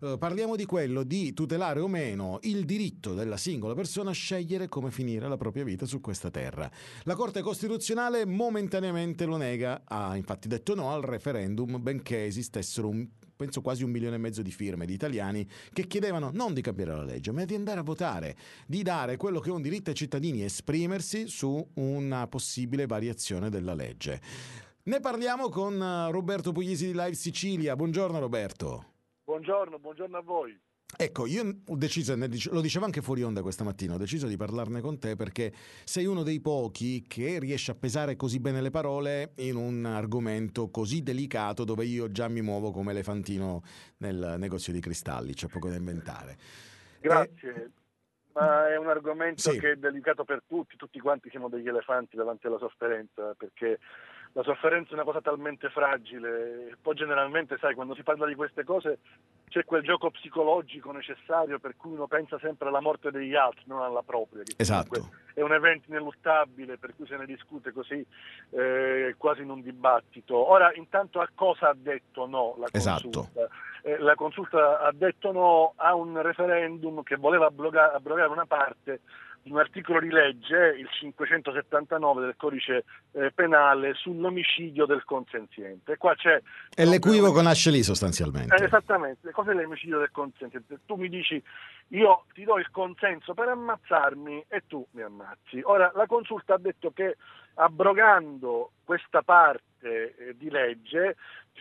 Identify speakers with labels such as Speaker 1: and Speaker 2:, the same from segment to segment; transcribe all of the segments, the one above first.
Speaker 1: Parliamo di quello di tutelare o meno il diritto della singola persona a scegliere come finire la propria vita su questa terra. La Corte Costituzionale momentaneamente lo nega, ha infatti detto no al referendum, benché esistessero penso quasi 1,5 milioni di firme di italiani che chiedevano non di cambiare la legge, ma di andare a votare, di dare quello che è un diritto ai cittadini, esprimersi su una possibile variazione della legge. Ne parliamo con Roberto Puglisi di Live Sicilia. Buongiorno Roberto.
Speaker 2: Buongiorno a voi.
Speaker 1: Ecco, io ho deciso, lo dicevo anche fuori onda questa mattina, ho deciso di parlarne con te perché sei uno dei pochi che riesce a pesare così bene le parole in un argomento così delicato dove io già mi muovo come elefantino nel negozio di cristalli, c'è poco da inventare.
Speaker 2: Grazie, ma è un argomento
Speaker 1: sì.
Speaker 2: che è delicato per tutti quanti siamo degli elefanti davanti alla sofferenza, perché la sofferenza è una cosa talmente fragile, e poi generalmente, sai, quando si parla di queste cose c'è quel gioco psicologico necessario per cui uno pensa sempre alla morte degli altri, non alla propria, che
Speaker 1: Esatto.
Speaker 2: è un evento ineluttabile, per cui se ne discute così quasi in un dibattito. Ora, intanto, a cosa ha detto no la consulta?
Speaker 1: Esatto.
Speaker 2: La consulta ha detto no a un referendum che voleva abrogare una parte di un articolo di legge, il 579 del codice penale, sull'omicidio del consenziente. Qua c'è
Speaker 1: E l'equivoco nasce lì sostanzialmente.
Speaker 2: esattamente, cosa è l'omicidio del consenziente? Tu mi dici io ti do il consenso per ammazzarmi e tu mi ammazzi. Ora, la consulta ha detto che abrogando questa parte di legge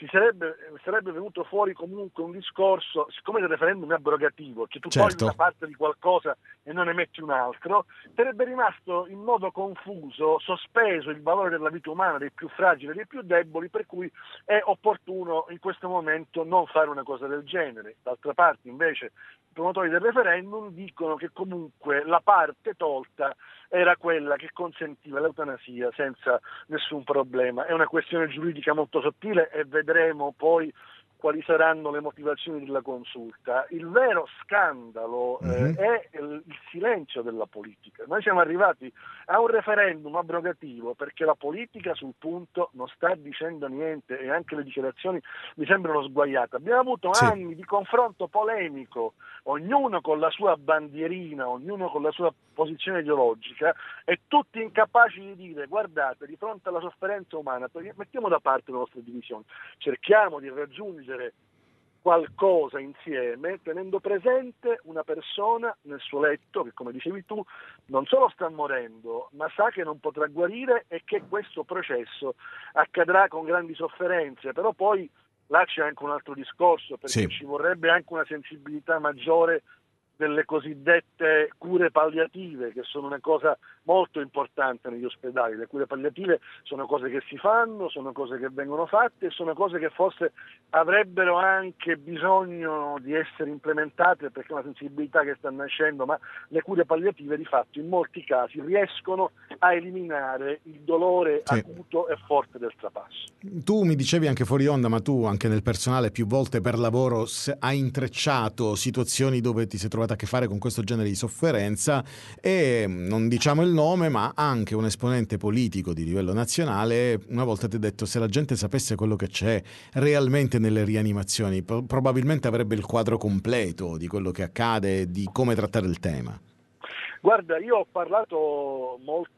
Speaker 2: sarebbe venuto fuori comunque un discorso, siccome il referendum è abrogativo, cioè tu togli una parte di qualcosa e non ne metti un altro, sarebbe rimasto in modo confuso, sospeso il valore della vita umana dei più fragili e dei più deboli, per cui è opportuno in questo momento non fare una cosa del genere. D'altra parte, invece, i promotori del referendum dicono che comunque la parte tolta era quella che consentiva l'eutanasia senza nessun problema. È una questione giuridica molto sottile e vedremo poi quali saranno le motivazioni della consulta. Il vero scandalo è il silenzio della politica. Noi siamo arrivati a un referendum abrogativo perché la politica sul punto non sta dicendo niente e anche le dichiarazioni mi sembrano sguaiate. Abbiamo avuto anni di confronto polemico, ognuno con la sua bandierina, ognuno con la sua posizione ideologica e tutti incapaci di dire guardate, di fronte alla sofferenza umana mettiamo da parte le nostre divisioni, cerchiamo di raggiungere qualcosa insieme tenendo presente una persona nel suo letto che, come dicevi tu, non solo sta morendo ma sa che non potrà guarire e che questo processo accadrà con grandi sofferenze. Però poi là c'è anche un altro discorso, perché ci vorrebbe anche una sensibilità maggiore delle cosiddette cure palliative, che sono una cosa molto importante negli ospedali. Le cure palliative sono cose che si fanno, sono cose che vengono fatte, sono cose che forse avrebbero anche bisogno di essere implementate perché è una sensibilità che sta nascendo, ma le cure palliative di fatto in molti casi riescono a eliminare il dolore acuto e forte del trapasso.
Speaker 1: Tu mi dicevi anche fuori onda, ma tu anche nel personale più volte per lavoro hai intrecciato situazioni dove ti sei trovato a che fare con questo genere di sofferenza e non diciamo il nome, ma anche un esponente politico di livello nazionale una volta ti ha detto se la gente sapesse quello che c'è realmente nelle rianimazioni probabilmente avrebbe il quadro completo di quello che accade e di come trattare il tema.
Speaker 2: Guarda, io ho parlato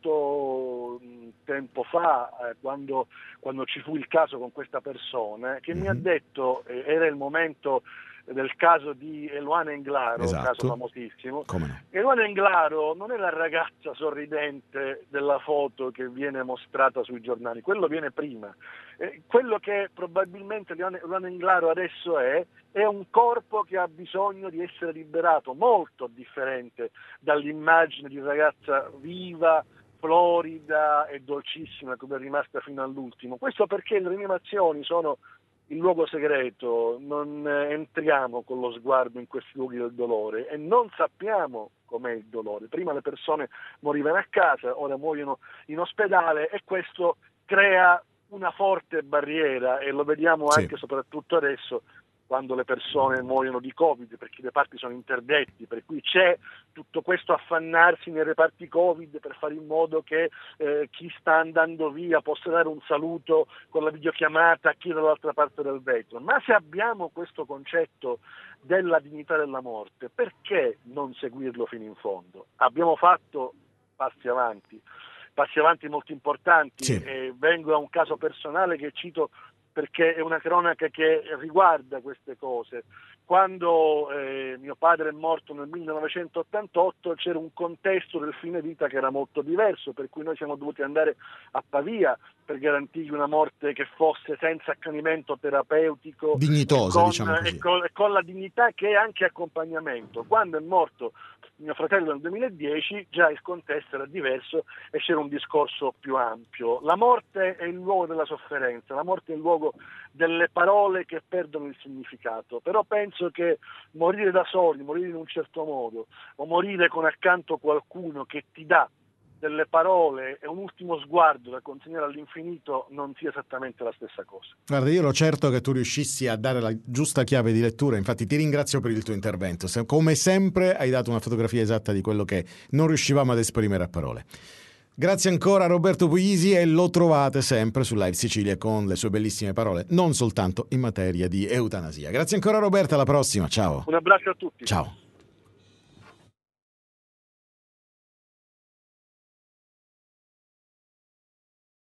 Speaker 2: molto tempo fa, quando ci fu il caso con questa persona, che mi ha detto, era il momento del caso di Eluana Englaro, caso famosissimo. Eluana Englaro non è la ragazza sorridente della foto che viene mostrata sui giornali, quello viene prima. Quello che probabilmente Eluana Englaro adesso è un corpo che ha bisogno di essere liberato, molto differente dall'immagine di ragazza viva, florida e dolcissima come è rimasta fino all'ultimo. Questo perché le rianimazioni sono il luogo segreto, non entriamo con lo sguardo in questi luoghi del dolore e non sappiamo com'è il dolore. Prima le persone morivano a casa, ora muoiono in ospedale e questo crea una forte barriera e lo vediamo anche soprattutto adesso quando le persone muoiono di Covid, perché i reparti sono interdetti, per cui c'è tutto questo affannarsi nei reparti Covid per fare in modo che chi sta andando via possa dare un saluto con la videochiamata a chi è dall'altra parte del vetro. Ma se abbiamo questo concetto della dignità della morte, perché non seguirlo fino in fondo? Abbiamo fatto passi avanti molto importanti,
Speaker 1: Sì.
Speaker 2: vengo da un caso personale che cito perché è una cronaca che riguarda queste cose. Quando mio padre è morto nel 1988 c'era un contesto del fine vita che era molto diverso, per cui noi siamo dovuti andare a Pavia per garantirgli una morte che fosse senza accanimento terapeutico,
Speaker 1: Dignitosa,
Speaker 2: e
Speaker 1: diciamo così.
Speaker 2: con la dignità che è anche accompagnamento. Quando è morto mio fratello nel 2010 già il contesto era diverso e c'era un discorso più ampio. La morte è il luogo della sofferenza, la morte è il luogo delle parole che perdono il significato, però penso che morire da soli, morire in un certo modo o morire con accanto qualcuno che ti dà delle parole e un ultimo sguardo da consegnare all'infinito non sia esattamente la stessa cosa.
Speaker 1: Guarda, io ero certo che tu riuscissi a dare la giusta chiave di lettura, infatti ti ringrazio per il tuo intervento. Come sempre hai dato una fotografia esatta di quello che non riuscivamo ad esprimere a parole. Grazie ancora a Roberto Puglisi, e lo trovate sempre su Live Sicilia con le sue bellissime parole, non soltanto in materia di eutanasia. Grazie ancora Roberto, alla prossima, ciao.
Speaker 2: Un abbraccio a tutti.
Speaker 1: Ciao.